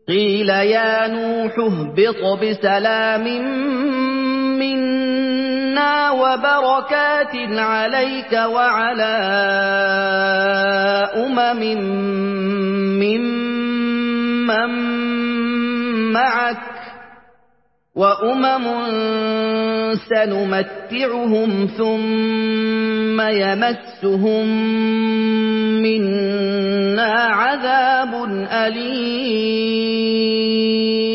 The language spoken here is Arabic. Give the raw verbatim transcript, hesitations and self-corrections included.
قِيلَ يَا نُوحُ اهْبِطْ بِسَلَامٍ مِّنَّا وَبَرَكَاتٍ عَلَيْكَ وَعَلَىٰ أُمَمٍ مِّمَّن مَّعَكَ ۚ وَأُمَمٌ سَنُمَتِّعُهُمْ ثُمَّ يَمَسُّهُم مِّنَّا عَذَابٌ أَلِيمٌ